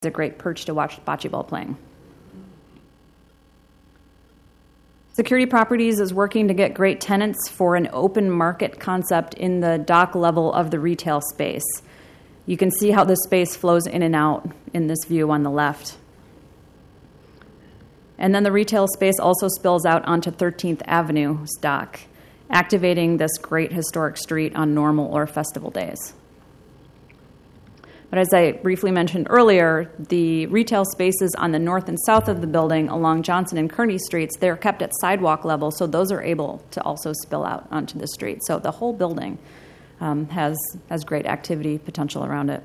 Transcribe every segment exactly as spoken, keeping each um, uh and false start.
a great perch to watch bocce ball playing. Security Properties is working to get great tenants for an open market concept in the dock level of the retail space. You can see how this space flows in and out in this view on the left. And then the retail space also spills out onto thirteenth Avenue's dock, activating this great historic street on normal or festival days. But as I briefly mentioned earlier, the retail spaces on the north and south of the building along Johnson and Kearney streets, they're kept at sidewalk level, so those are able to also spill out onto the street. So the whole building um, has, has great activity potential around it.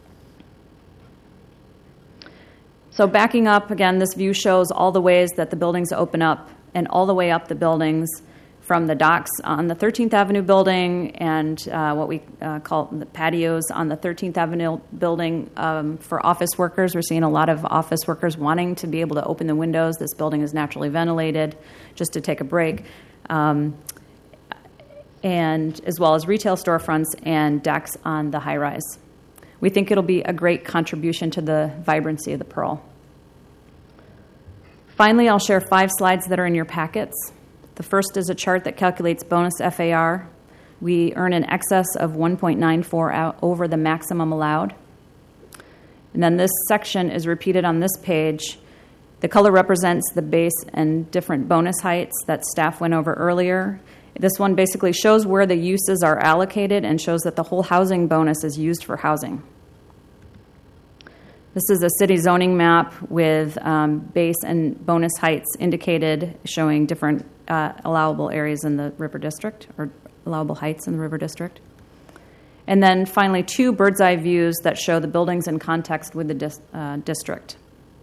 So backing up, again, this view shows all the ways that the buildings open up and all the way up the buildings from the docks on the thirteenth Avenue building and uh, what we uh, call the patios on the thirteenth Avenue building um, for office workers. We're seeing a lot of office workers wanting to be able to open the windows. This building is naturally ventilated just to take a break. Um, and as well as retail storefronts and decks on the high-rise. We think it'll be a great contribution to the vibrancy of the Pearl. Finally, I'll share five slides that are in your packets. The first is a chart that calculates bonus F A R. We earn an excess of one point nine four out over the maximum allowed. And then this section is repeated on this page. The color represents the base and different bonus heights that staff went over earlier. This one basically shows where the uses are allocated and shows that the whole housing bonus is used for housing. This is a city zoning map with um, base and bonus heights indicated, showing different uh, allowable areas in the River District, or allowable heights in the River District. And then finally, two bird's eye views that show the buildings in context with the dis- uh, district.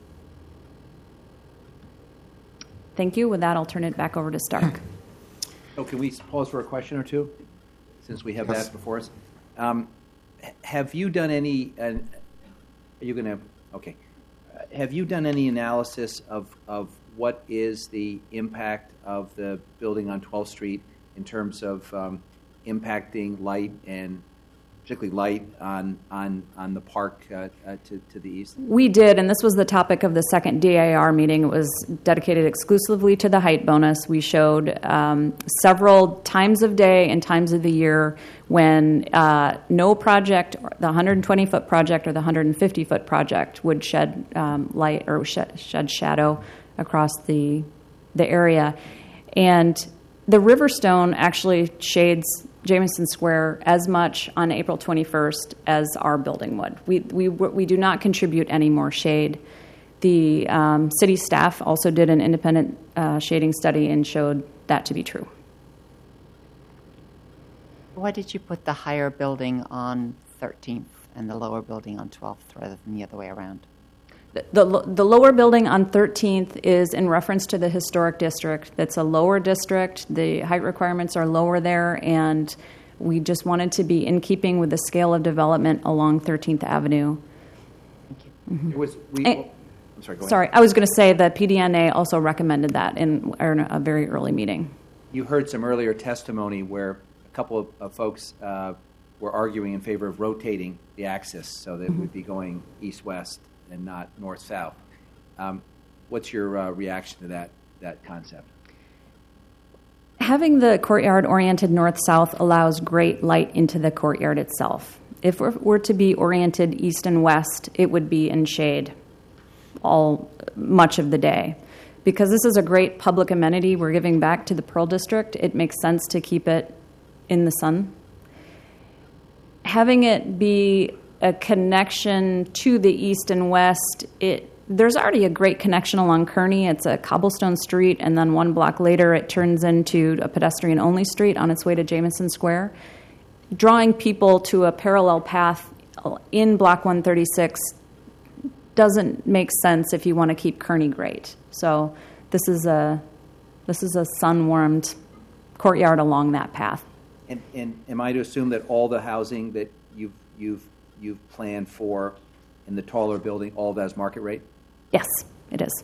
Thank you. With that, I'll turn it back over to Stark. Oh, can we pause for a question or two, since we have yes. that before us? Um, have you done any... Uh, Are you going to, okay. Uh, have you done any analysis of, of what is the impact of the building on twelfth Street in terms of um, impacting light and particularly light on on, on the park uh, uh, to, to the east? We did, and this was the topic of the second D A R meeting. It was dedicated exclusively to the height bonus. We showed um, several times of day and times of the year when uh, no project, the one hundred twenty foot project or the one hundred fifty foot project, would shed um, light or shed, shed shadow across the the area. And the Riverstone actually shades Jamison Square as much on April twenty-first as our building would. We we we do not contribute any more shade. The um, city staff also did an independent uh, shading study and showed that to be true. Why did you put the higher building on thirteenth and the lower building on twelfth rather than the other way around? The, the, the lower building on thirteenth is in reference to the historic district. That's a lower district. The height requirements are lower there, and we just wanted to be in keeping with the scale of development along thirteenth Avenue. Thank you. Mm-hmm. It was, we, and, oh, I'm sorry, go sorry, ahead. I was going to say that P D N A also recommended that in, in a very early meeting. You heard some earlier testimony where a couple of, of folks uh, were arguing in favor of rotating the axis so that mm-hmm. it would be going east-west and not north-south. Um, what's your uh, reaction to that that concept? Having the courtyard oriented north-south allows great light into the courtyard itself. If we're, we're to be oriented east and west, it would be in shade all much of the day. Because this is a great public amenity we're giving back to the Pearl District, it makes sense to keep it in the sun. Having it be a connection to the east and west, it there's already a great connection along Kearney. It's a cobblestone street, and then one block later it turns into a pedestrian-only street on its way to Jamison Square. Drawing people to a parallel path in Block one thirty-six doesn't make sense if you want to keep Kearney great. So this is a this is a sun-warmed courtyard along that path. And, and am I to assume that all the housing that you've you've you've planned for in the taller building, all of that is market rate? Yes, it is.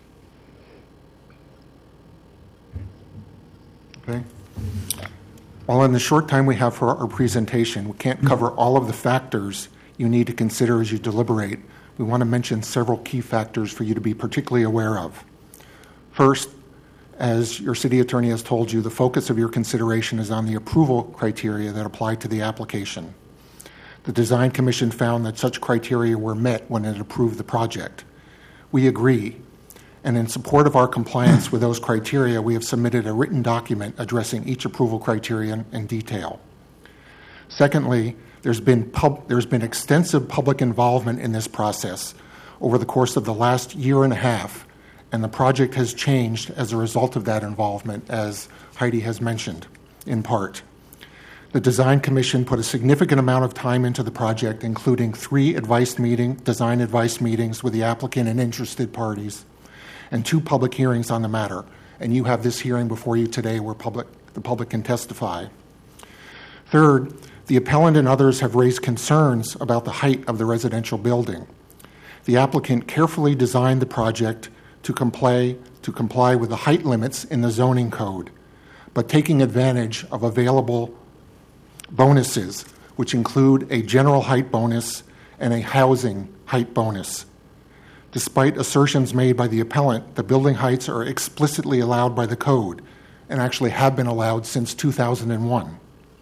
Okay. Well, in the short time we have for our presentation, we can't cover all of the factors you need to consider as you deliberate, we want to mention several key factors for you to be particularly aware of. First, as your city attorney has told you, the focus of your consideration is on the approval criteria that apply to the application. The Design Commission found that such criteria were met when it approved the project. We agree, and in support of our compliance with those criteria, we have submitted a written document addressing each approval criterion in detail. Secondly, there's been, pub- there's been extensive public involvement in this process over the course of the last year and a half, and the project has changed as a result of that involvement, as Heidi has mentioned, in part. The Design Commission put a significant amount of time into the project, including three advice meeting, design advice meetings with the applicant and interested parties, and two public hearings on the matter. And you have this hearing before you today where public, the public can testify. Third, the appellant and others have raised concerns about the height of the residential building. The applicant carefully designed the project to comply, to comply with the height limits in the zoning code, but taking advantage of available bonuses, which include a general height bonus and a housing height bonus. Despite assertions made by the appellant, the building heights are explicitly allowed by the code and actually have been allowed since two thousand one.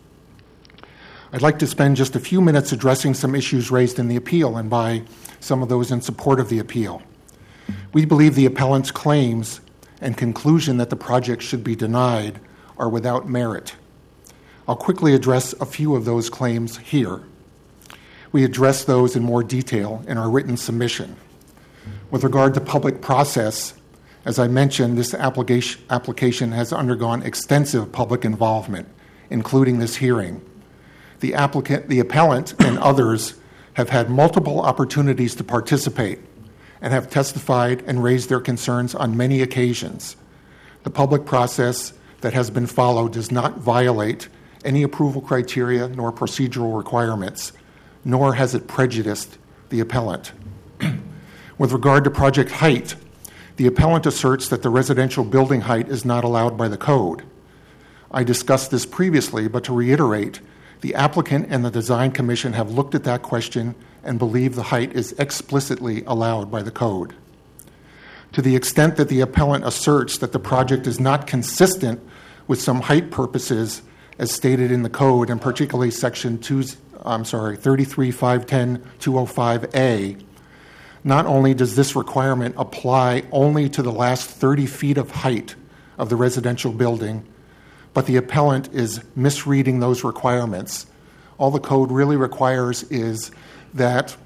I'd like to spend just a few minutes addressing some issues raised in the appeal and by some of those in support of the appeal. We believe the appellant's claims and conclusion that the project should be denied are without merit. I'll quickly address a few of those claims here. We address those in more detail in our written submission. With regard to public process, as I mentioned, this application, application has undergone extensive public involvement, including this hearing. The applicant, the appellant, and others have had multiple opportunities to participate and have testified and raised their concerns on many occasions. The public process that has been followed does not violate any approval criteria nor procedural requirements, nor has it prejudiced the appellant. With regard to project height, the appellant asserts that the residential building height is not allowed by the code. I discussed this previously, but to reiterate, the applicant and the Design Commission have looked at that question and believe the height is explicitly allowed by the code. To the extent that the appellant asserts that the project is not consistent with some height purposes as stated in the code, and particularly section two, I'm sorry, thirty-three five ten dash two oh five A, not only does this requirement apply only to the last thirty feet of height of the residential building, but the appellant is misreading those requirements. All the code really requires is that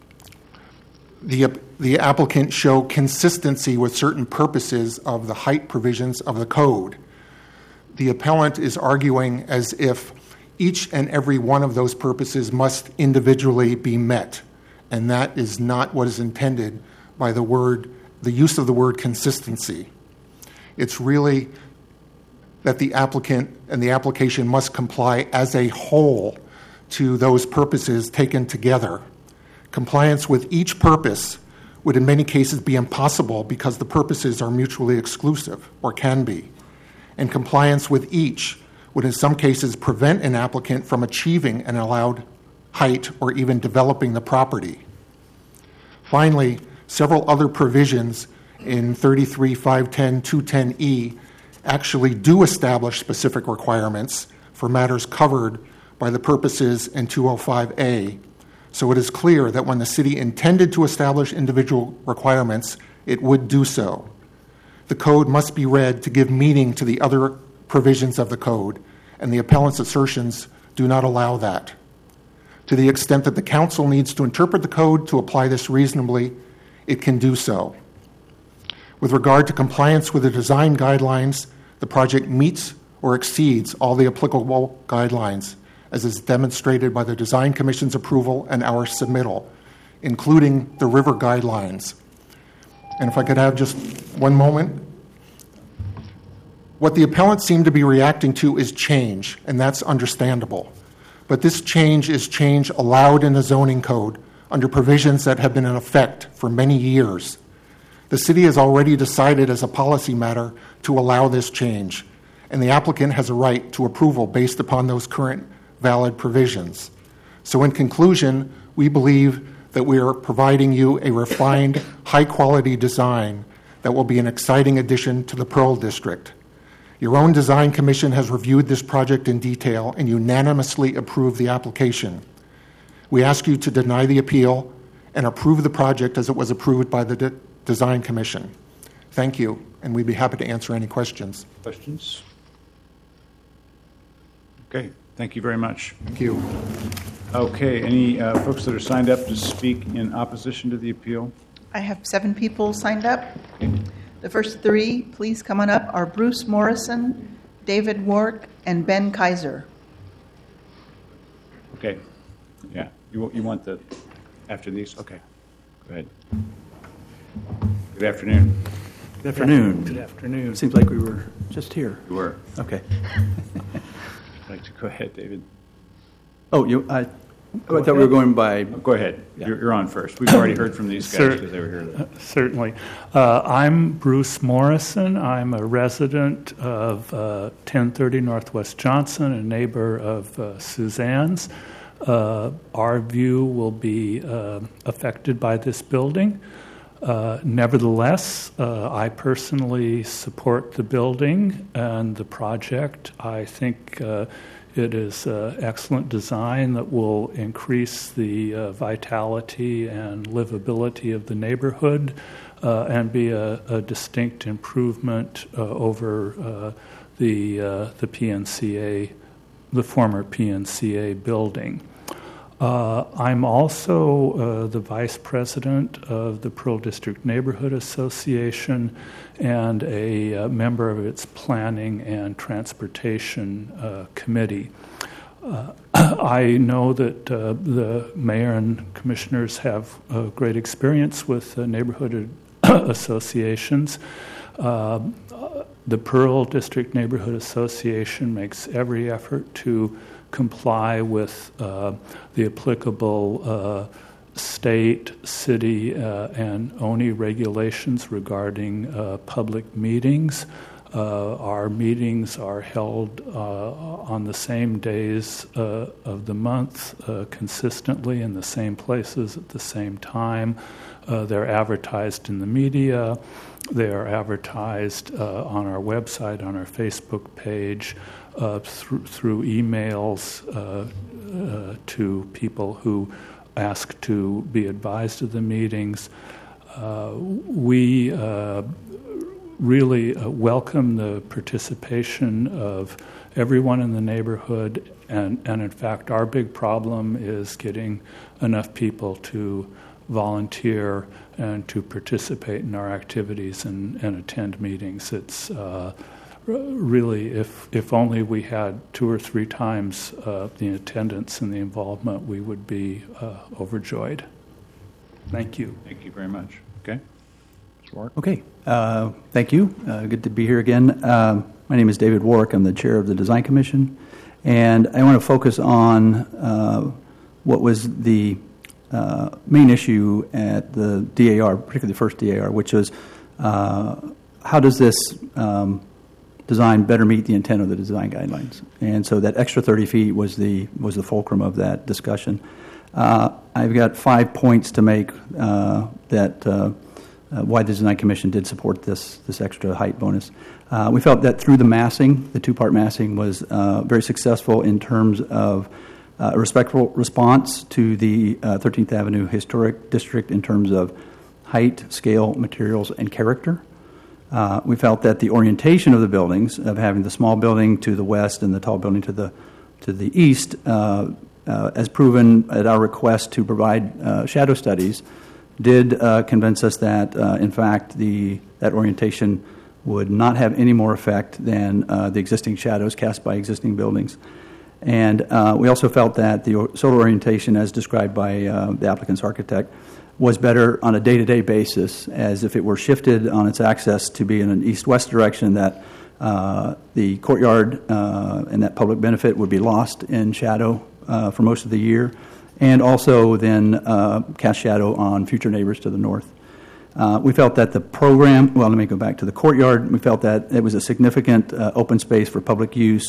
the, the applicant show consistency with certain purposes of the height provisions of the code. The appellant is arguing as if each and every one of those purposes must individually be met, and that is not what is intended by the word, the use of the word consistency. It's really that the applicant and the application must comply as a whole to those purposes taken together. Compliance with each purpose would in many cases be impossible because the purposes are mutually exclusive, or can be. And compliance with each would in some cases prevent an applicant from achieving an allowed height or even developing the property. Finally, several other provisions in thirty-three five ten dash two ten E actually do establish specific requirements for matters covered by the purposes in two oh five A. So it is clear that when the city intended to establish individual requirements, it would do so. The code must be read to give meaning to the other provisions of the code, and the appellant's assertions do not allow that. To the extent that the council needs to interpret the code to apply this reasonably, it can do so. With regard to compliance with the design guidelines, the project meets or exceeds all the applicable guidelines, as is demonstrated by the Design Commission's approval and our submittal, including the river guidelines. And if I could have just one moment. What the appellants seem to be reacting to is change, and that's understandable. But this change is change allowed in the zoning code under provisions that have been in effect for many years. The city has already decided as a policy matter to allow this change, and the applicant has a right to approval based upon those current valid provisions. So in conclusion, we believe that we are providing you a refined, high-quality design that will be an exciting addition to the Pearl District. Your own design commission has reviewed this project in detail and unanimously approved the application. We ask you to deny the appeal and approve the project as it was approved by the de- design commission. Thank you, and we'd be happy to answer any questions. Questions? Okay, thank you very much. Thank you. Okay, any uh, folks that are signed up to speak in opposition to the appeal? I have seven people signed up. The first three, please come on up, are Bruce Morrison, David Wark, and Ben Kaiser. Okay, yeah, you, wa- you want the, after these? Okay, go ahead. Good afternoon. Good afternoon. Good afternoon. Seems like we were just here. You were. Okay. I'd like to go ahead, David. Oh, you, I, I thought we were going by, Go ahead. Yeah. You're, you're on first. We've already heard from these guys Sir- because they were here. Certainly. Uh, I'm Bruce Morrison. I'm a resident of uh, ten thirty Northwest Johnson, a neighbor of uh, Suzanne's. Uh, our view will be uh, affected by this building. Uh, nevertheless, uh, I personally support the building and the project. I think uh, it is uh, excellent design that will increase the uh, vitality and livability of the neighborhood uh, and be a, a distinct improvement uh, over uh, the uh, the P N C A, the former P N C A building. Uh, I'm also uh, the vice president of the Pearl District Neighborhood Association and a uh, member of its planning and transportation uh, committee. Uh, I know that uh, the mayor and commissioners have uh, great experience with uh, neighborhood associations. Uh, the Pearl District Neighborhood Association makes every effort to comply with uh, the applicable uh, state, city, uh, and O N I regulations regarding uh, public meetings. Uh, our meetings are held uh, on the same days uh, of the month uh, consistently in the same places at the same time. Uh, they're advertised in the media. They are advertised uh, on our website, on our Facebook page, uh, through, through emails uh, uh, to people who ask to be advised of the meetings. Uh, we uh, really uh, welcome the participation of everyone in the neighborhood, and, and in fact, our big problem is getting enough people to volunteer and to participate in our activities and, and attend meetings. It's uh, really, if if only we had two or three times uh, the attendance and the involvement, we would be uh, overjoyed. Thank you. Thank you very much. Okay. Mister Wark. okay. Uh, thank you. Uh, good to be here again. Um, my name is David Wark. I'm the chair of the Design Commission. And I want to focus on uh, what was the uh, main issue at the D A R, particularly the first D A R, which was uh, how does this um, design better meet the intent of the design guidelines? And so that extra thirty feet was the was the fulcrum of that discussion. Uh, I've got five points to make uh, that uh, uh, why the Design Commission did support this this extra height bonus. Uh, we felt that through the massing, the two-part massing was uh, very successful in terms of uh, a respectful response to the uh, thirteenth Avenue Historic District in terms of height, scale, materials, and character. Uh, we felt that the orientation of the buildings, of having the small building to the west and the tall building to the to the east, uh, uh, as proven at our request to provide uh, shadow studies, did uh, convince us that, uh, in fact, the that orientation would not have any more effect than uh, the existing shadows cast by existing buildings. And uh, we also felt that the solar orientation, as described by uh, the applicant's architect, was better on a day-to-day basis, as if it were shifted on its axis to be in an east-west direction, that uh, the courtyard uh, and that public benefit would be lost in shadow uh, for most of the year, and also then uh, cast shadow on future neighbors to the north. Uh, we felt that the program, well, let me go back to the courtyard. We felt that it was a significant uh, open space for public use,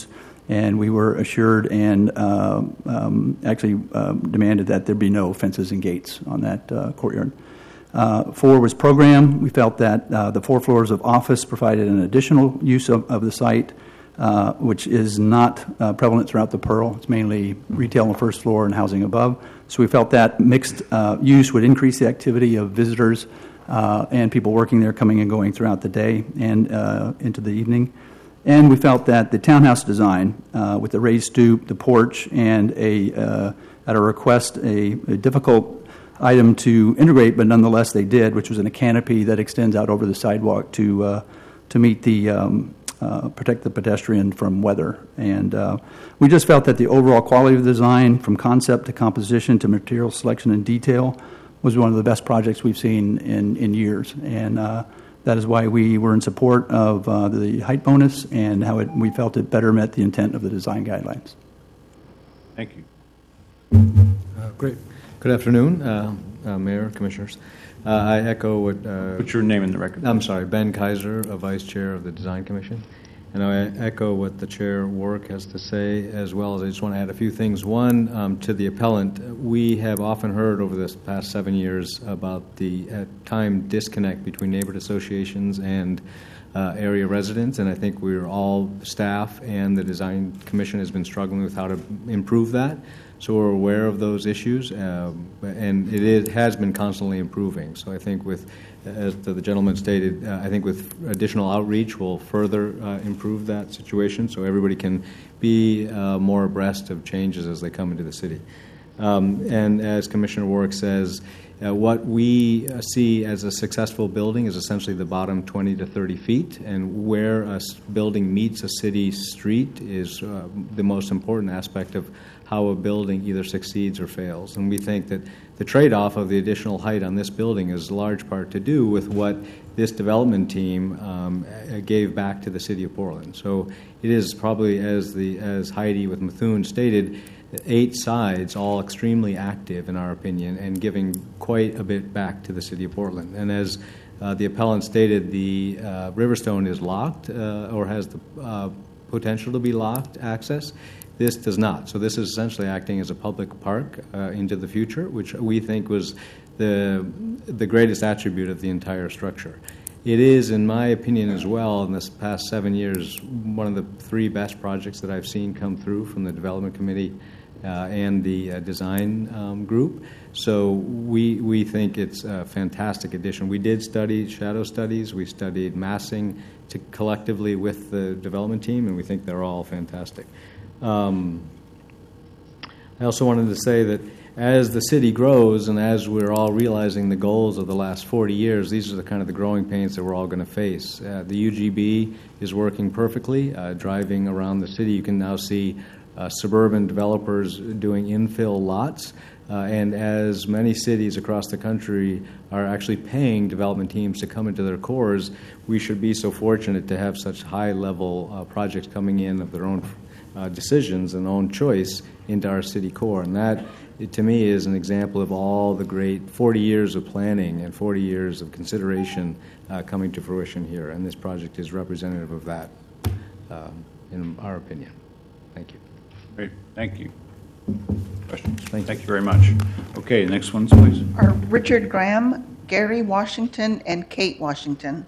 And we were assured and uh, um, actually uh, demanded that there be no fences and gates on that uh, courtyard. Uh, four was program. We felt that uh, the four floors of office provided an additional use of, of the site, uh, which is not uh, prevalent throughout the Pearl. It's mainly retail on the first floor and housing above. So we felt that mixed uh, use would increase the activity of visitors uh, and people working there coming and going throughout the day and uh, into the evening. And we felt that the townhouse design uh, with the raised stoop, the porch, and a uh, at a request, a, a difficult item to integrate, but nonetheless they did, which was in a canopy that extends out over the sidewalk to uh, to meet the um, uh, protect the pedestrian from weather. And uh, we just felt that the overall quality of the design, from concept to composition to material selection and detail, was one of the best projects we've seen in in years. And uh, that is why we were in support of uh, the height bonus and how it, we felt it better met the intent of the design guidelines. Thank you. Uh, great. Good afternoon, uh, uh, Mayor, Commissioners. Uh, I echo what... Uh, Put your name in the record. I'm sorry, Ben Kaiser, a Vice Chair of the Design Commission. And I echo what the Chair Work has to say, as well as I just want to add a few things. One, um, to the appellant, we have often heard over this past seven years about the at time disconnect between neighborhood associations and uh, area residents, and I think we're all, staff and the Design Commission has been struggling with how to improve that. So we're aware of those issues, um, and it is, has been constantly improving. So I think with, as the gentleman stated, uh, I think with additional outreach will further uh, improve that situation so everybody can be uh, more abreast of changes as they come into the city. Um, and as Commissioner Warwick says, uh, what we uh, see as a successful building is essentially the bottom twenty to thirty feet, and where a building meets a city street is uh, the most important aspect of how a building either succeeds or fails. And we think that the trade-off of the additional height on this building is large part to do with what this development team um, gave back to the city of Portland. So it is probably, as the as Heidi with Methuen stated, eight sides, all extremely active in our opinion, and giving quite a bit back to the city of Portland. And as uh, the appellant stated, the uh, Riverstone is locked uh, or has the uh, potential to be locked access. This does not. So this is essentially acting as a public park uh, into the future, which we think was the the greatest attribute of the entire structure. It is, in my opinion as well, in this past seven years, one of the three best projects that I've seen come through from the Development Committee uh, and the uh, design um, group. So we we think it's a fantastic addition. We did study shadow studies. We studied massing to collectively with the development team, and we think they're all fantastic. Um, I also wanted to say that as the city grows and as we're all realizing the goals of the last forty years, these are the kind of the growing pains that we're all going to face. Uh, the U G B is working perfectly. Uh, driving around the city, you can now see uh, suburban developers doing infill lots. Uh, and as many cities across the country are actually paying development teams to come into their cores, we should be so fortunate to have such high-level uh, projects coming in of their own Uh, decisions and own choice into our city core. And that, it, to me, is an example of all the great forty years of planning and forty years of consideration uh, coming to fruition here. And this project is representative of that, um, in our opinion. Thank you. Great. Thank you. Questions? Thank Thank you. you very much. Okay, next ones, please. Are Richard Graham, Gary Washington, and Kate Washington.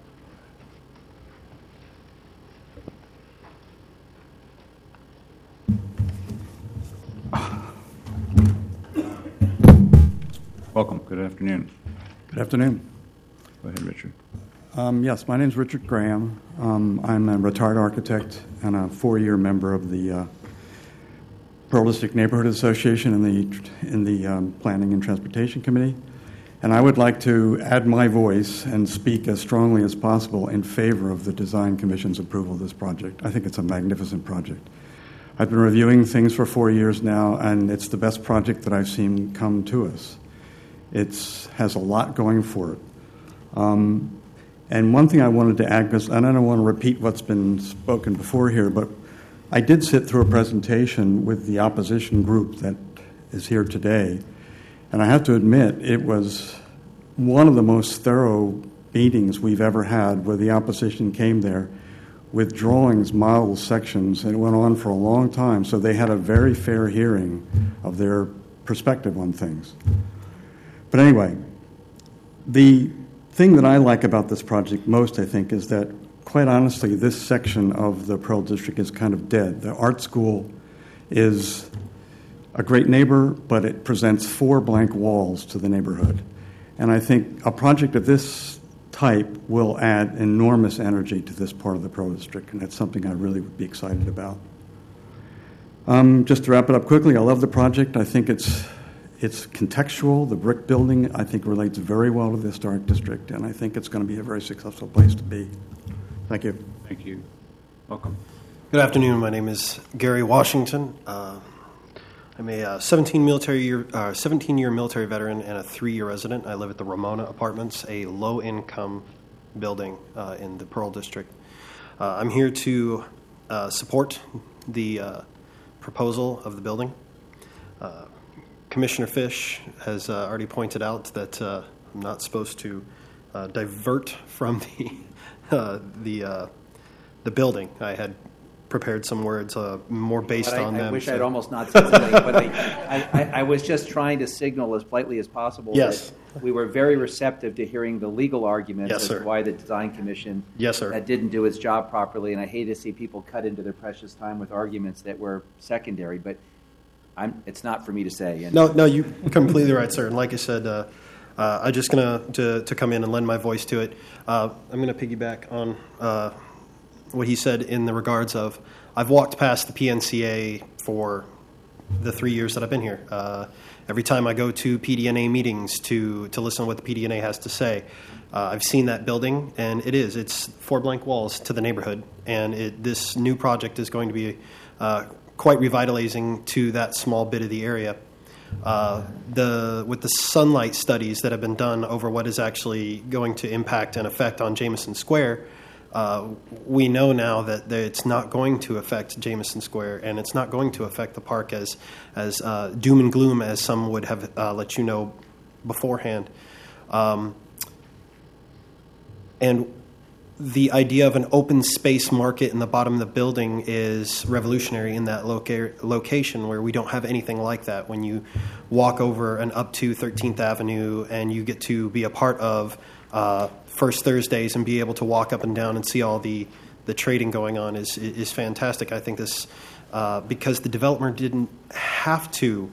Welcome. Good afternoon. Good afternoon. Go ahead, Richard. Um, yes, my name is Richard Graham. Um, I'm a retired architect and a four-year member of the uh, Pearl District Neighborhood Association in the in the um, Planning and Transportation Committee. And I would like to add my voice and speak as strongly as possible in favor of the Design Commission's approval of this project. I think it's a magnificent project. I've been reviewing things for four years now, and it's the best project that I've seen come to us. It has a lot going for it. Um, and one thing I wanted to add, because I don't want to repeat what's been spoken before here, but I did sit through a presentation with the opposition group that is here today, and I have to admit it was one of the most thorough meetings we've ever had where the opposition came there with drawings, models, sections, and it went on for a long time. So they had a very fair hearing of their perspective on things. But anyway, the thing that I like about this project most, I think, is that, quite honestly, this section of the Pearl District is kind of dead. The art school is a great neighbor, but it presents four blank walls to the neighborhood. And I think a project of this type will add enormous energy to this part of the Pearl District, and that's something I really would be excited about. Um, just to wrap it up quickly, I love the project. I think it's it's contextual. The brick building, I think, relates very well to the historic district, and I think it's going to be a very successful place to be. Thank you. Thank you. Welcome. Good afternoon. My name is Gary Washington. Uh, I'm a uh, seventeen military year, uh, seventeen-year military veteran and a three-year resident. I live at the Ramona Apartments, a low-income building uh, in the Pearl District. Uh, I'm here to uh, support the uh, proposal of the building. Uh, Commissioner Fish has uh, already pointed out that uh, I'm not supposed to uh, divert from the uh, the uh, the building. I had prepared some words uh, more based I, on I them. wish so. I'd almost not said something, but I, I, I was just trying to signal as politely as possible Yes. that we were very receptive to hearing the legal arguments Yes, as sir. to why the Design Commission Yes, sir. that didn't do its job properly, and I hate to see people cut into their precious time with arguments that were secondary, but I'm, it's not for me to say. And No, no, you're completely right, sir. And like I said, uh, uh, I'm just going to to come in and lend my voice to it. Uh, I'm going to piggyback on uh, what he said in the regards of, I've walked past the P N C A for the three years that I've been here. Uh, every time I go to P D N A meetings to, to listen to what the P D N A has to say, uh, I've seen that building, and it is. It's four blank walls to the neighborhood, and it, this new project is going to be uh, quite revitalizing to that small bit of the area. Uh, the with the sunlight studies that have been done over what is actually going to impact and affect on Jameson Square, uh, we know now that it's not going to affect Jameson Square, and it's not going to affect the park as as uh, doom and gloom as some would have uh, let you know beforehand. Um, and the idea of an open space market in the bottom of the building is revolutionary in that loca- location where we don't have anything like that. When you walk over and up to thirteenth Avenue and you get to be a part of uh, First Thursdays and be able to walk up and down and see all the, the trading going on is is fantastic. I think this, uh, because the developer didn't have to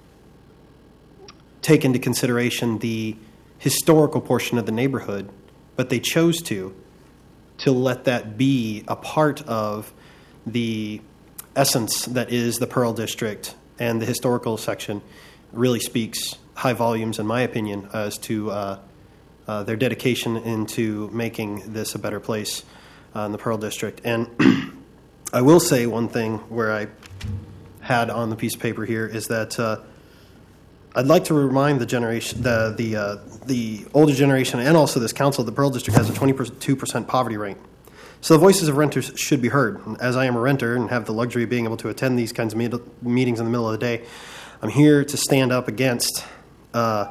take into consideration the historical portion of the neighborhood, but they chose to. to let that be a part of the essence that is the Pearl District, and the historical section really speaks high volumes, in my opinion, as to uh, uh, their dedication into making this a better place uh, in the Pearl District. And I will say one thing where I had on the piece of paper here is that uh, I'd like to remind the generation, the the uh, the older generation, and also this council, the Pearl District has a twenty-two percent poverty rate. So the voices of renters should be heard. And as I am a renter and have the luxury of being able to attend these kinds of meet- meetings in the middle of the day, I'm here to stand up against uh,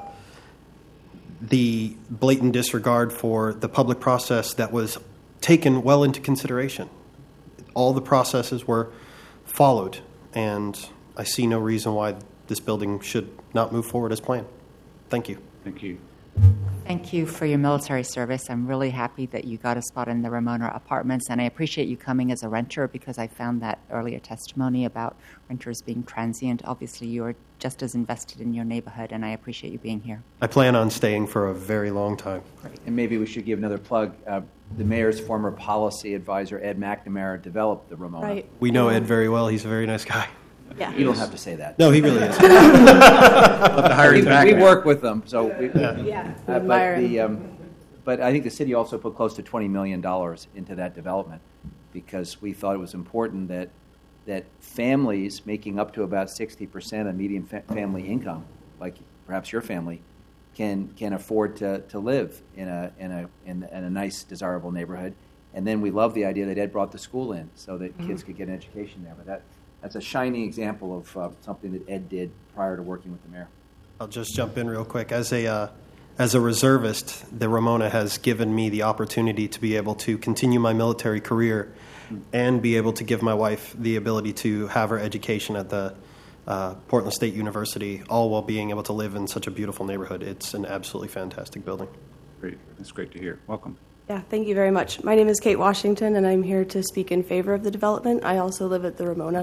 the blatant disregard for the public process that was taken well into consideration. All the processes were followed, and I see no reason why this building should not move forward as planned. Thank you. Thank you. Thank you for your military service. I'm really happy that you got a spot in the Ramona Apartments, and I appreciate you coming as a renter because I found that earlier testimony about renters being transient. Obviously, you are just as invested in your neighborhood, and I appreciate you being here. I plan on staying for a very long time. And maybe we should give another plug. Uh, the mayor's former policy advisor, Ed McNamara, developed the Ramona. Right. We know Ed very well. He's a very nice guy. Yeah. You don't have to say that. No, he really is. we, we work with them, so we, Yeah. uh, but the um, but I think the city also put close to twenty million dollars into that development because we thought it was important that that families making up to about sixty percent of median fa- family income, like perhaps your family, can can afford to, to live in a in a in, in a nice, desirable neighborhood. And then we love the idea that Ed brought the school in so that mm-hmm. kids could get an education there. But that that's a shining example of uh, something that Ed did prior to working with the mayor. I'll just jump in real quick. As a uh, as a reservist, the Ramona has given me the opportunity to be able to continue my military career and be able to give my wife the ability to have her education at the uh, Portland State University, all while being able to live in such a beautiful neighborhood. It's an absolutely fantastic building. Great. That's great to hear. Welcome. Yeah, thank you very much. My name is Kate Washington, and I'm here to speak in favor of the development. I also live at the Ramona.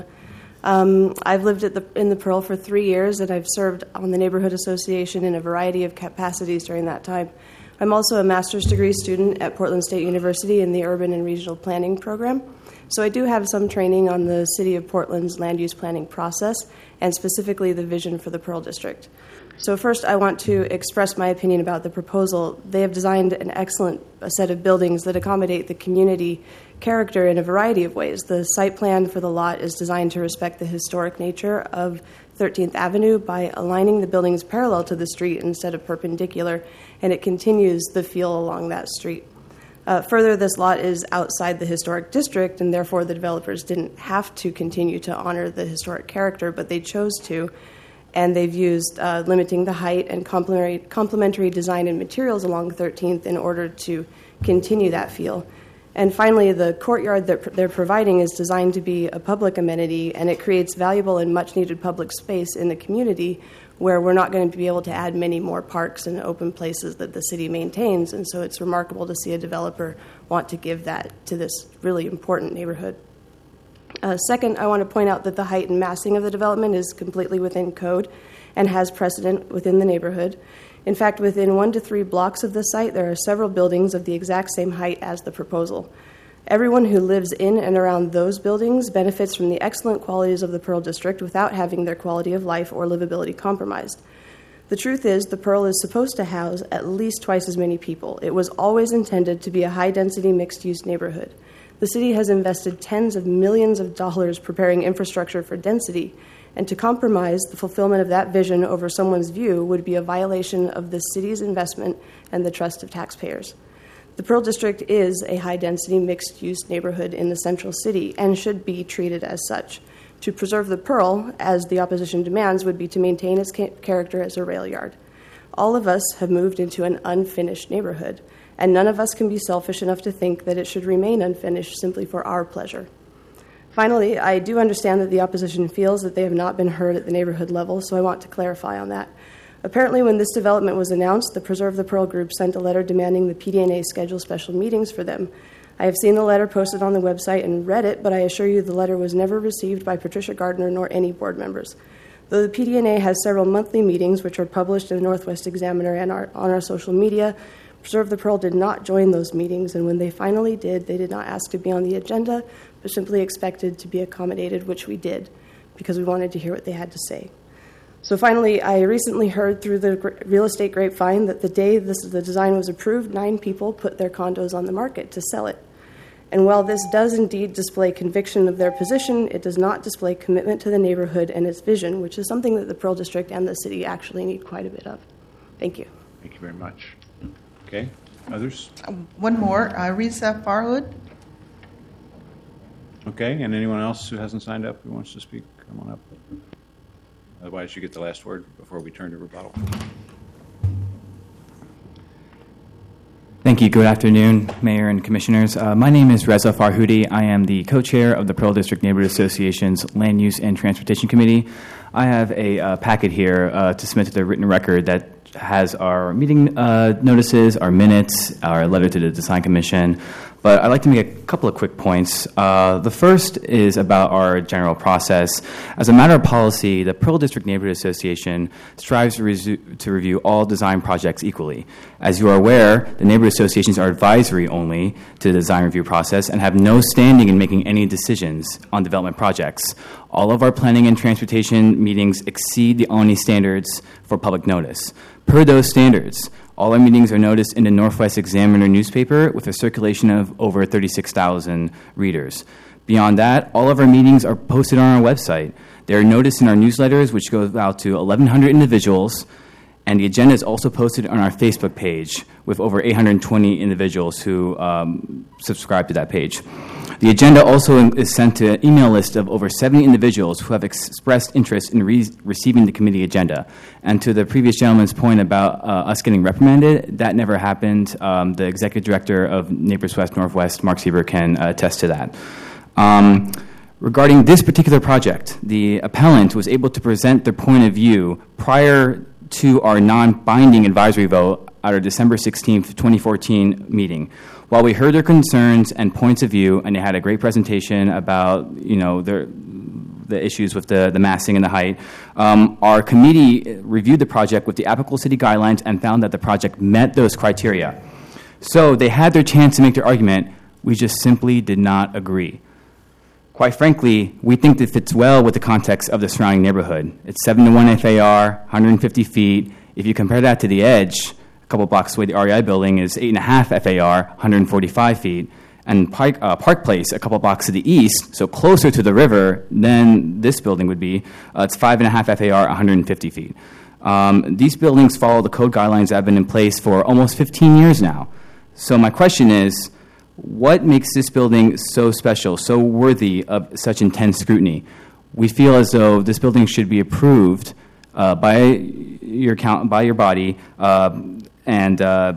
Um, I've lived at the, in the Pearl for three years, and I've served on the Neighborhood Association in a variety of capacities during that time. I'm also a master's degree student at Portland State University in the Urban and Regional Planning program. So I do have some training on the City of Portland's land use planning process, and specifically the vision for the Pearl District. So first, I want to express my opinion about the proposal. They have designed an excellent set of buildings that accommodate the community character in a variety of ways. The site plan for the lot is designed to respect the historic nature of thirteenth Avenue by aligning the buildings parallel to the street instead of perpendicular, and it continues the feel along that street. Uh, further, this lot is outside the historic district, and therefore the developers didn't have to continue to honor the historic character, but they chose to. And they've used uh, limiting the height and complementary, complementary design and materials along thirteenth in order to continue that feel. And finally, the courtyard that they're providing is designed to be a public amenity, and it creates valuable and much-needed public space in the community where we're not going to be able to add many more parks and open places that the city maintains. And so it's remarkable to see a developer want to give that to this really important neighborhood. Uh, second, I want to point out that the height and massing of the development is completely within code and has precedent within the neighborhood. In fact, within one to three blocks of the site, there are several buildings of the exact same height as the proposal. Everyone who lives in and around those buildings benefits from the excellent qualities of the Pearl District without having their quality of life or livability compromised. The truth is, the Pearl is supposed to house at least twice as many people. It was always intended to be a high-density, mixed-use neighborhood. The city has invested tens of millions of dollars preparing infrastructure for density, and to compromise the fulfillment of that vision over someone's view would be a violation of the city's investment and the trust of taxpayers. The Pearl District is a high-density, mixed-use neighborhood in the central city and should be treated as such. To preserve the Pearl, as the opposition demands, would be to maintain its ca- character as a rail yard. All of us have moved into an unfinished neighborhood, and none of us can be selfish enough to think that it should remain unfinished simply for our pleasure. Finally, I do understand that the opposition feels that they have not been heard at the neighborhood level, so I want to clarify on that. Apparently, when this development was announced, the Preserve the Pearl group sent a letter demanding the P D N A schedule special meetings for them. I have seen the letter posted on the website and read it, but I assure you the letter was never received by Patricia Gardner nor any board members. Though the P D N A has several monthly meetings, which are published in the Northwest Examiner and our, on our social media, Preserve the Pearl did not join those meetings, and when they finally did, they did not ask to be on the agenda, but simply expected to be accommodated, which we did, because we wanted to hear what they had to say. So finally, I recently heard through the real estate grapevine that the day this, the design was approved, nine people put their condos on the market to sell it. And while this does indeed display conviction of their position, it does not display commitment to the neighborhood and its vision, which is something that the Pearl District and the city actually need quite a bit of. Thank you. Thank you very much. Okay, others? Uh, One more, uh, Risa Farhood. Okay, and anyone else who hasn't signed up who wants to speak, come on up. Otherwise, you get the last word before we turn to rebuttal. Thank you. Good afternoon, Mayor and Commissioners. Uh, my name is Reza Farhoudi. I am the co-chair of the Pearl District Neighborhood Association's Land Use and Transportation Committee. I have a uh, packet here uh, to submit to the written record that has our meeting uh, notices, our minutes, our letter to the Design Commission. But I'd like to make a couple of quick points. Uh, the first is about our general process. As a matter of policy, the Pearl District Neighborhood Association strives to, resu- to review all design projects equally. As you are aware, the neighborhood associations are advisory only to the design review process and have no standing in making any decisions on development projects. All of our planning and transportation meetings exceed the O N I standards for public notice. Per those standards, all our meetings are noticed in the Northwest Examiner newspaper with a circulation of over thirty-six thousand readers. Beyond that, all of our meetings are posted on our website. They are noticed in our newsletters, which go out to eleven hundred individuals, And the agenda is also posted on our Facebook page with over eight hundred twenty individuals who um, subscribe to that page. The agenda also is sent to an email list of over seventy individuals who have expressed interest in re- receiving the committee agenda. And to the previous gentleman's point about uh, us getting reprimanded, that never happened. Um, the executive director of Neighbors West Northwest, Mark Sieber, can uh, attest to that. Um, regarding this particular project, the appellant was able to present their point of view prior to our non-binding advisory vote at our December sixteenth, twenty fourteen meeting. While we heard their concerns and points of view, and they had a great presentation about, you know, their, the issues with the, the massing and the height, um, our committee reviewed the project with the applicable city guidelines and found that the project met those criteria. So they had their chance to make their argument. We just simply did not agree. Quite frankly, we think that fits well with the context of the surrounding neighborhood. It's seven to one F A R, one hundred fifty feet. If you compare that to the edge, a couple blocks away, the R E I building is eight and a half F A R, one hundred forty-five feet, and Park, uh, Park Place, a couple blocks to the east, so closer to the river than this building would be, uh, it's five and a half F A R, one hundred fifty feet. Um, these buildings follow the code guidelines that have been in place for almost fifteen years now. So my question is, what makes this building so special, so worthy of such intense scrutiny? We feel as though this building should be approved uh, by your count, by your body, uh, and uh,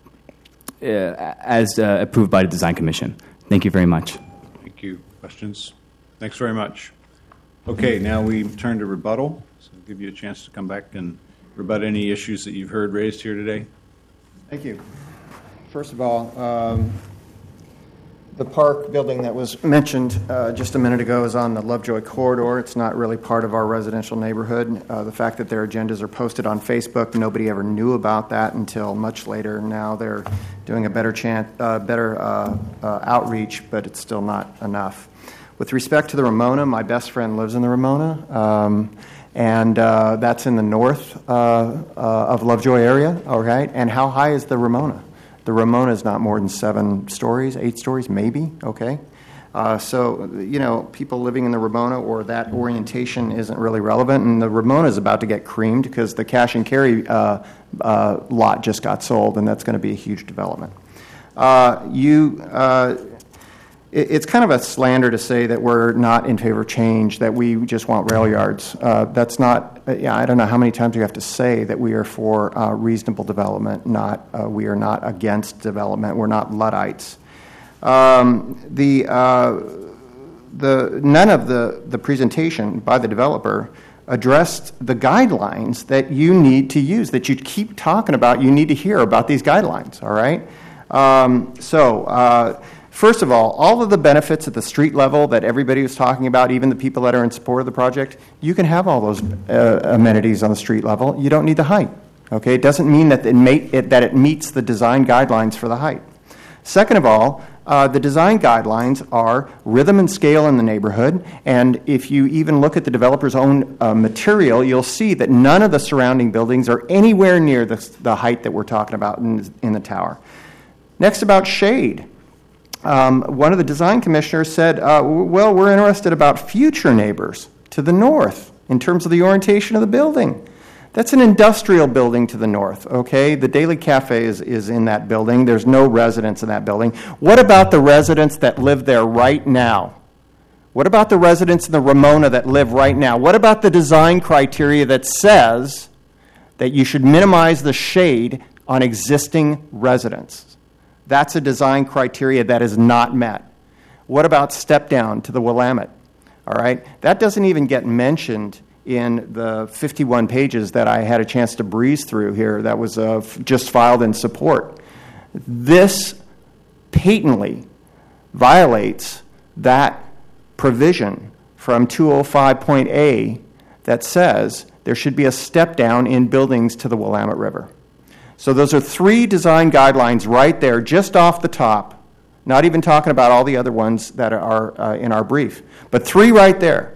uh, as uh, approved by the Design Commission. Thank you very much. Thank you. Questions? Thanks very much. Okay, now we turn to rebuttal. So I'll give you a chance to come back and rebut any issues that you've heard raised here today. Thank you. First of all, um, the park building that was mentioned uh, just a minute ago is on the Lovejoy corridor. It's not really part of our residential neighborhood. Uh, the fact that their agendas are posted on Facebook, nobody ever knew about that until much later. Now they're doing a better chance, uh, better uh, uh, outreach, but it's still not enough. With respect to the Ramona, my best friend lives in the Ramona, um, and uh, that's in the north uh, uh, of Lovejoy area. All right, and how high is the Ramona? The Ramona is not more than seven stories, eight stories, maybe, okay? Uh, so, you know, people living in the Ramona or that orientation isn't really relevant, and the Ramona is about to get creamed because the cash and carry uh, uh, lot just got sold, and that's going to be a huge development. Uh, you, uh, it, it's kind of a slander to say that we're not in favor of change, that we just want rail yards. Uh, that's not, uh, yeah, I don't know how many times you have to say that we are for uh, reasonable development, not, uh, we are not against development, we're not Luddites. Um, the, uh, the, none of the, the presentation by the developer addressed the guidelines that you need to use, that you keep talking about, you need to hear about these guidelines, all right? Um, so, uh, first of all, all of the benefits at the street level that everybody was talking about, even the people that are in support of the project, you can have all those uh, amenities on the street level. You don't need the height, okay? It doesn't mean that it, may, it, that it meets the design guidelines for the height. Second of all, Uh, the design guidelines are rhythm and scale in the neighborhood, and if you even look at the developer's own uh, material, you'll see that none of the surrounding buildings are anywhere near the, the height that we're talking about in, in the tower. Next, about shade. Um, one of the design commissioners said, uh, well, we're interested about future neighbors to the north in terms of the orientation of the building. That's an industrial building to the north, okay? The Daily Cafe is, is in that building. There's no residents in that building. What about the residents that live there right now? What about the residents in the Ramona that live right now? What about the design criteria that says that you should minimize the shade on existing residents? That's a design criteria that is not met. What about step down to the Willamette? All right? That doesn't even get mentioned in the fifty-one pages that I had a chance to breeze through here that was uh, f- just filed in support. This patently violates that provision from two oh five point A that says there should be a step down in buildings to the Willamette River. So those are three design guidelines right there, just off the top, not even talking about all the other ones that are uh, in our brief, but three right there.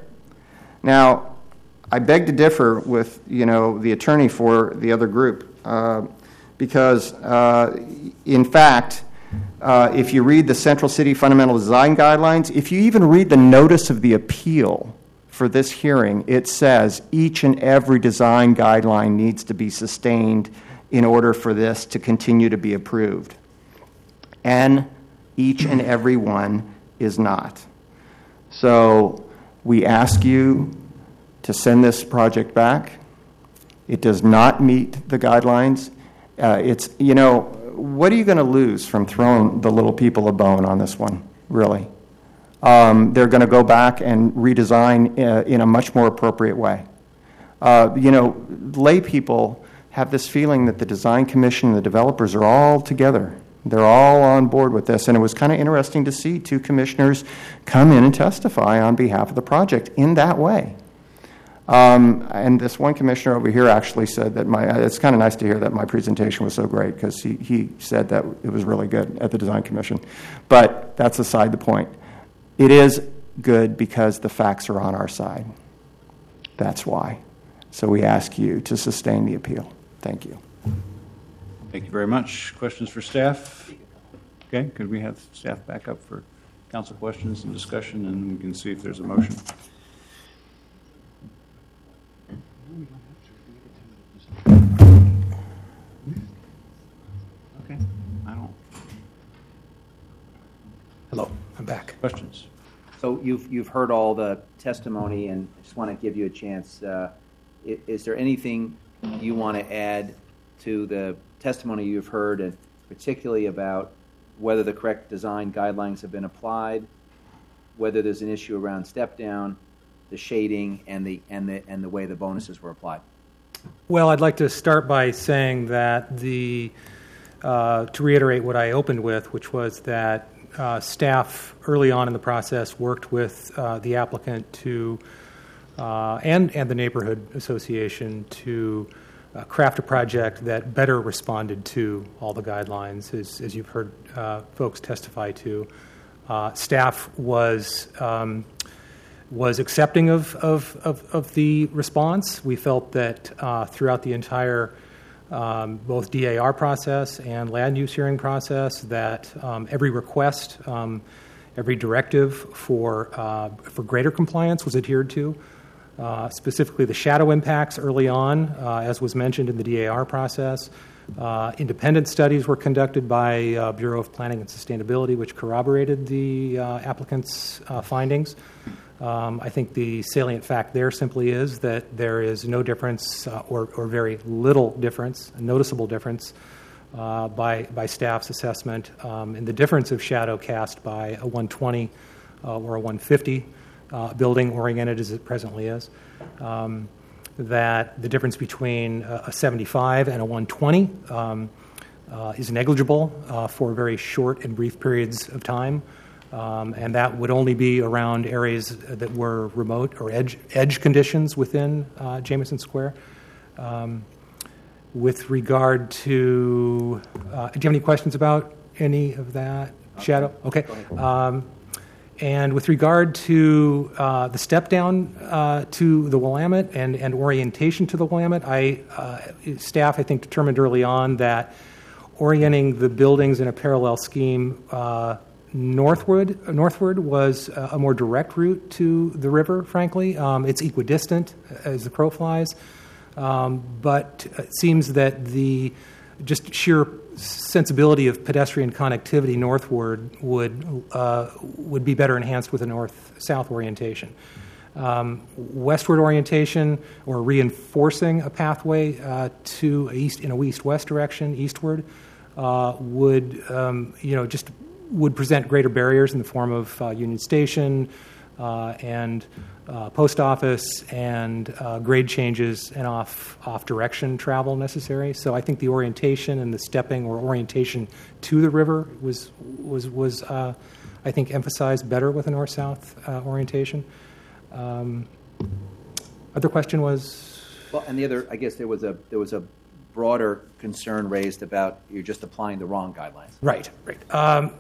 Now, I beg to differ with, you know, the attorney for the other group uh, because, uh, in fact, uh, if you read the Central City Fundamental Design Guidelines, if you even read the notice of the appeal for this hearing, it says each and every design guideline needs to be sustained in order for this to continue to be approved. And each and every one is not. So we ask you to send this project back. It does not meet the guidelines. Uh, it's, you know, what are you going to lose from throwing the little people a bone on this one, really? Um, they're going to go back and redesign uh, in a much more appropriate way. Uh, you know, lay people have this feeling that the design commission and the developers are all together. They're all on board with this, and it was kind of interesting to see two commissioners come in and testify on behalf of the project in that way. Um, and this one commissioner over here actually said that my, it's kind of nice to hear that my presentation was so great, because he, he said that it was really good at the design commission. But that's aside the point. It is good because the facts are on our side. That's why. So we ask you to sustain the appeal. Thank you. Thank you very much. Questions for staff? Okay, could we have staff back up for council questions and discussion, and we can see if there's a motion. Okay, I don't. Hello, I'm back. Questions? So you've you've heard all the testimony, and I just want to give you a chance. Uh, is, is there anything you want to add to the testimony you've heard, and particularly about whether the correct design guidelines have been applied, whether there's an issue around step down, the shading, and the and the and the way the bonuses were applied? Well, I'd like to start by saying that the uh, to reiterate what I opened with, which was that uh, staff early on in the process worked with uh, the applicant to uh, and and the neighborhood association to uh, craft a project that better responded to all the guidelines, as, as you've heard uh, folks testify to. Uh, staff was um, was accepting of, of, of, of the response. We felt that uh, throughout the entire um, both D A R process and land use hearing process, that um, every request, um, every directive for uh, for greater compliance was adhered to. Uh, specifically, the shadow impacts early on, uh, as was mentioned in the D A R process. Uh, independent studies were conducted by uh, Bureau of Planning and Sustainability, which corroborated the uh, applicant's uh, findings. Um, I think the salient fact there simply is that there is no difference uh, or, or very little difference, a noticeable difference uh, by, by staff's assessment um, in the difference of shadow cast by a one twenty uh, or a one fifty uh, building oriented as it presently is. Um, that the difference between a seventy-five and a one twenty um, uh, is negligible uh, for very short and brief periods of time. Um, and that would only be around areas that were remote or edge edge conditions within uh, Jamison Square. Um, with regard to, uh, do you have any questions about any of that? Shadow? Okay. Um, and with regard to uh, the step down uh, to the Willamette and, and orientation to the Willamette, I, uh, staff, I think, determined early on that orienting the buildings in a parallel scheme uh, Northward, northward was a more direct route to the river, frankly. Um, it's equidistant as the crow flies, um, but it seems that the just sheer sensibility of pedestrian connectivity northward would uh, would be better enhanced with a north-south orientation. Um, westward orientation or reinforcing a pathway uh, to a east in a east-west direction, eastward, uh, would um, you know just would present greater barriers in the form of uh, Union Station uh, and uh, post office and uh, grade changes and off off direction travel necessary. So I think the orientation and the stepping or orientation to the river was was was uh, I think emphasized better with a north south uh, orientation. Um, other question was well, and the other I guess there was a there was a broader concern raised about you're just applying the wrong guidelines. Right, right. Um,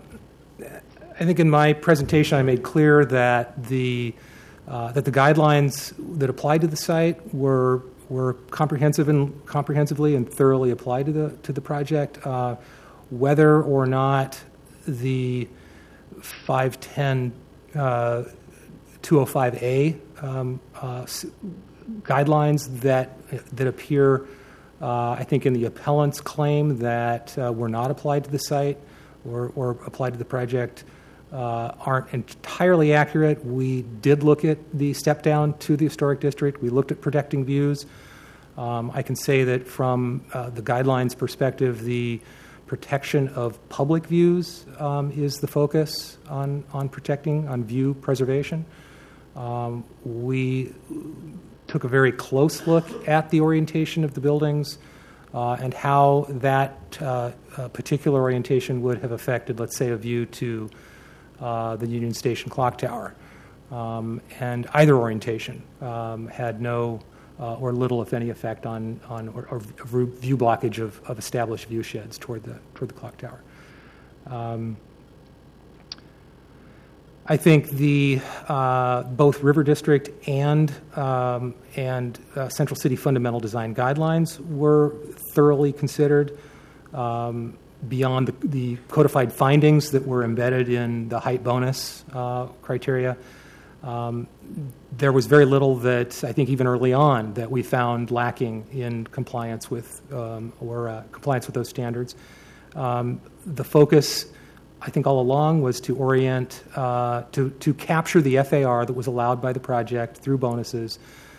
I think in my presentation I made clear that the uh, that the guidelines that applied to the site were were comprehensive and comprehensively and thoroughly applied to the to the project. Uh, whether or not the five ten uh, two oh five A um, uh, s- guidelines that that appear, uh, I think, in the appellant's claim that uh, were not applied to the site or, or applied to the project uh, aren't entirely accurate. We did look at the step down to the historic district. We looked at protecting views. Um, I can say that from uh, the guidelines perspective, the protection of public views um, is the focus on, on protecting, on view preservation. Um, we took a very close look at the orientation of the buildings uh, and how that uh, uh, particular orientation would have affected, let's say, a view to uh, the Union Station clock tower. Um, and either orientation um, had no uh, or little, if any, effect on, on or, or view blockage of, of established view sheds toward the, toward the clock tower. Um, I think the uh, both River District and um, and uh, Central City Fundamental Design Guidelines were thoroughly considered um, beyond the, the codified findings that were embedded in the height bonus uh, criteria. Um, there was very little that I think even early on that we found lacking in compliance with um, or uh, compliance with those standards. Um, the focus, I think, all along was to orient, uh, to, to capture the F A R that was allowed by the project through bonuses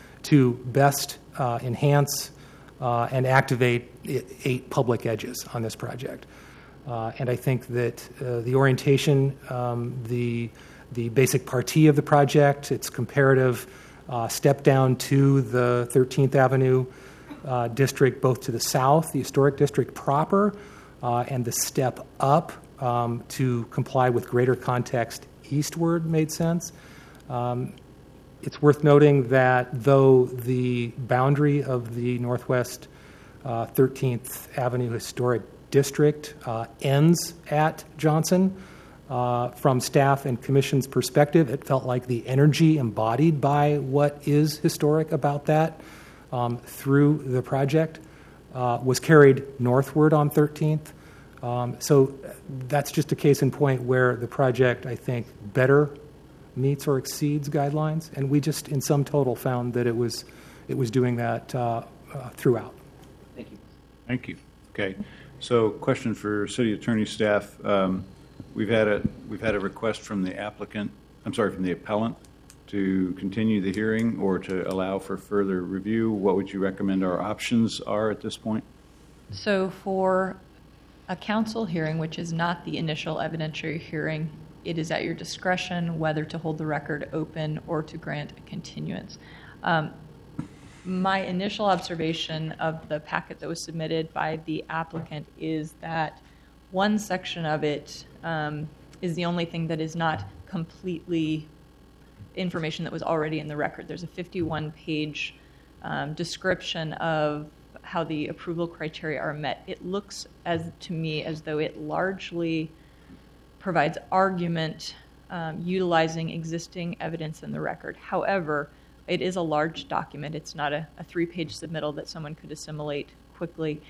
to best uh, enhance uh, and activate eight public edges on this project. Uh, and I think that uh, the orientation, um, the, the basic partie of the project, its comparative uh, step down to the thirteenth Avenue uh, district, both to the south, the historic district proper, uh, and the step up Um, to comply with greater context eastward made sense. Um, it's worth noting that though the boundary of the Northwest uh, thirteenth Avenue Historic District uh, ends at Johnson, uh, from staff and commission's perspective, it felt like the energy embodied by what is historic about that um, through the project uh, was carried northward on thirteenth. Um, so that's just a case in point where the project, I think, better meets or exceeds guidelines, and we just, in sum total, found that it was it was doing that uh, uh, throughout. Thank you. Thank you. Okay, so question for City Attorney staff: um, We've had a we've had a request from the applicant. I'm sorry, from the appellant to continue the hearing or to allow for further review. What would you recommend our options are at this point? So for a council hearing, which is not the initial evidentiary hearing, it is at your discretion whether to hold the record open or to grant a continuance. Um, my initial observation of the packet that was submitted by the applicant is that one section of it um, is the only thing that is not completely information that was already in the record. There's a fifty-one page um, description of how the approval criteria are met. It looks as to me as though it largely provides argument um, utilizing existing evidence in the record. However, it is a large document. It's not a, a three-page submittal that someone could assimilate quickly.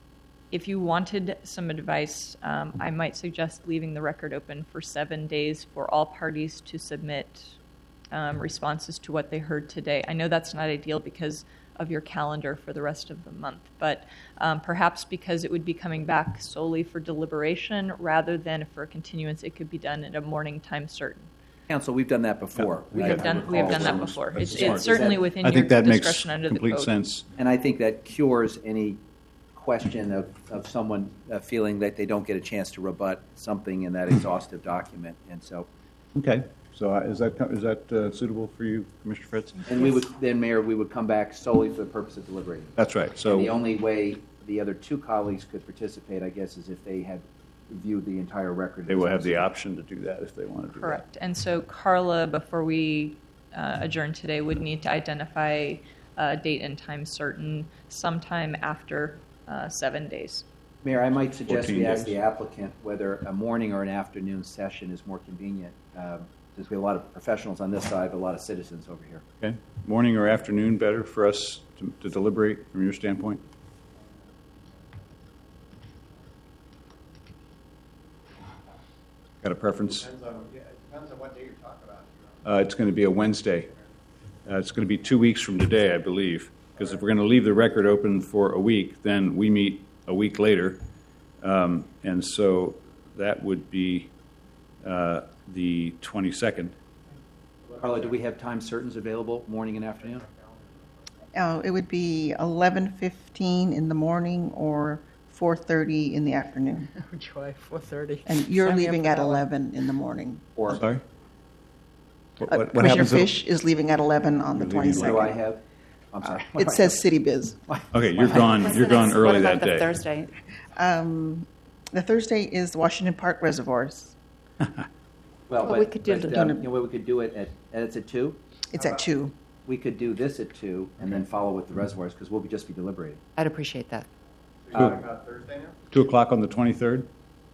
If you wanted some advice, um, I might suggest leaving the record open for seven days for all parties to submit um, responses to what they heard today. I know that's not ideal because of your calendar for the rest of the month, but um, perhaps because it would be coming back solely for deliberation rather than for a continuance, it could be done at a morning time certain. Council, we've done that before. We have done we have done that before. It's, it's certainly within I your think that discretion makes under the complete code. sense. And I think that cures any question of, of someone uh, feeling that they don't get a chance to rebut something in that exhaustive document. And so, okay. So uh, is that is that uh, suitable for you, Commissioner Fritz? and we would then, Mayor, we would come back solely for the purpose of deliberating. That's right. So and the only way the other two colleagues could participate, I guess, is if they had reviewed the entire record. they will have the option to do that if they want to do Correct. That. And so Carla, before we uh, adjourn today, would need to identify a date and time certain sometime after uh, seven days. Mayor, I might suggest we ask days. the applicant whether a morning or an afternoon session is more convenient. Um, There's a lot of professionals on this side, but a lot of citizens over here. Okay. Morning or afternoon better for us to, to deliberate from your standpoint? Got a preference? Depends on, yeah, it depends on what day you're talking about. Uh, it's going to be a Wednesday. Uh, It's going to be two weeks from today, I believe, because if we're going to leave the record open for a week, then we meet a week later. Um, And so that would be uh, the twenty-second. Carla, do we have time certains available, morning and afternoon? Uh, It would be eleven fifteen in the morning or four thirty in the afternoon. Joy, four thirty. And you're leaving at eleven in the morning. Or Sorry? What- Uh, what- what Commissioner happens if- Fish is leaving at eleven on the You're leaving What do I twenty-second. have? I'm sorry. It says City Biz. Okay, you're gone, you're gone early that day. Thursday? Um, The Thursday is Washington Park Reservoirs. Well, Well, we but, could do but, it- um, you know, what we could do it at, and it's at two? It's at two. We could do this at two and then follow with the reservoirs, because we'll be, just be deliberating. I'd appreciate that. Two two o'clock on the twenty-third?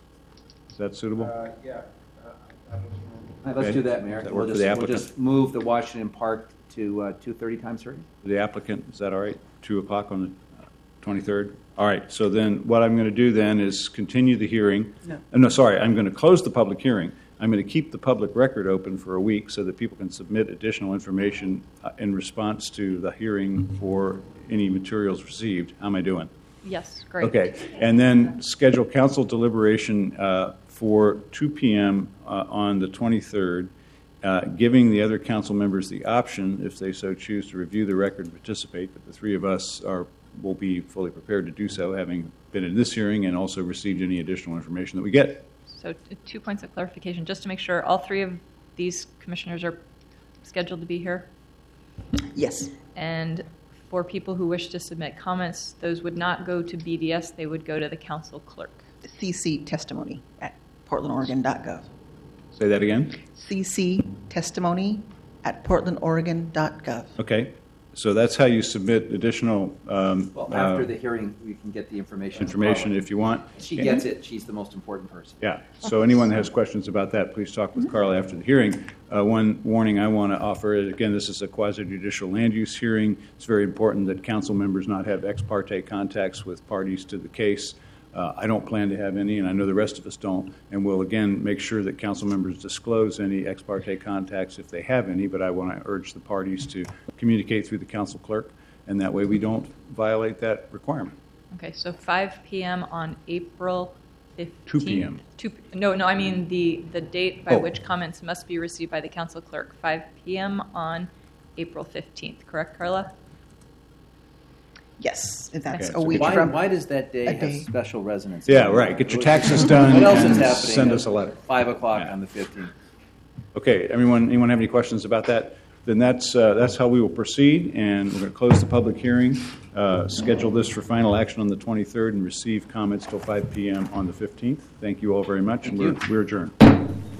Is that suitable? yeah. All right, let's Okay. do that, Mayor. Does that We'll work for just, the we'll applicant? just move the Washington Park to uh, two thirty time certain? The applicant, is that all right? Two o'clock on the twenty-third? All right, so then what I'm going to do then is continue the hearing. No. Uh, No, sorry, I'm going to close the public hearing. I'm going to keep the public record open for a week so that people can submit additional information uh, in response to the hearing for any materials received. How am I doing? Yes, great. Okay, and then schedule council deliberation uh, for two p.m. uh, on the twenty-third, uh, giving the other council members the option, if they so choose, to review the record and participate. But the three of us are will be fully prepared to do so, having been in this hearing and also received any additional information that we get. So t- two points of clarification, just to make sure all three of these commissioners are scheduled to be here. Yes. And for people who wish to submit comments, those would not go to B D S, they would go to the council clerk. C C testimony at portland oregon dot gov. Say that again? C C testimony at portland oregon dot gov. Okay, so that's how you submit additional um, Well, after uh, the hearing, we can get the information. from information Carla. if you want. She gets it. She's the most important person. Yeah, so anyone that has questions about that, please talk with Carla after the hearing. Uh, One warning I want to offer, again, this is a quasi-judicial land use hearing. It's very important that council members not have ex parte contacts with parties to the case. Uh, I don't plan to have any, and I know the rest of us don't, and we'll, again, make sure that council members disclose any ex parte contacts if they have any, but I want to urge the parties to communicate through the council clerk, and that way we don't violate that requirement. Okay, so five p.m. on April fifteenth. two p.m. Two, no, no, I mean the, the date by Oh. which comments must be received by the council clerk, five p.m. on April fifteenth, correct, Carla? Yes, if that's Okay, a so week Why, from. why does that day a have day. special resonance? Yeah, right. Get your taxes done What else is and happening? send at us a letter. Five o'clock Yeah. on the fifteenth. Okay, everyone, anyone have any questions about that? Then that's, uh, that's how we will proceed, and we're going to close the public hearing, uh, schedule this for final action on the twenty-third, and receive comments till five p.m. on the fifteenth. Thank you all very much, and we're Thank we're adjourned.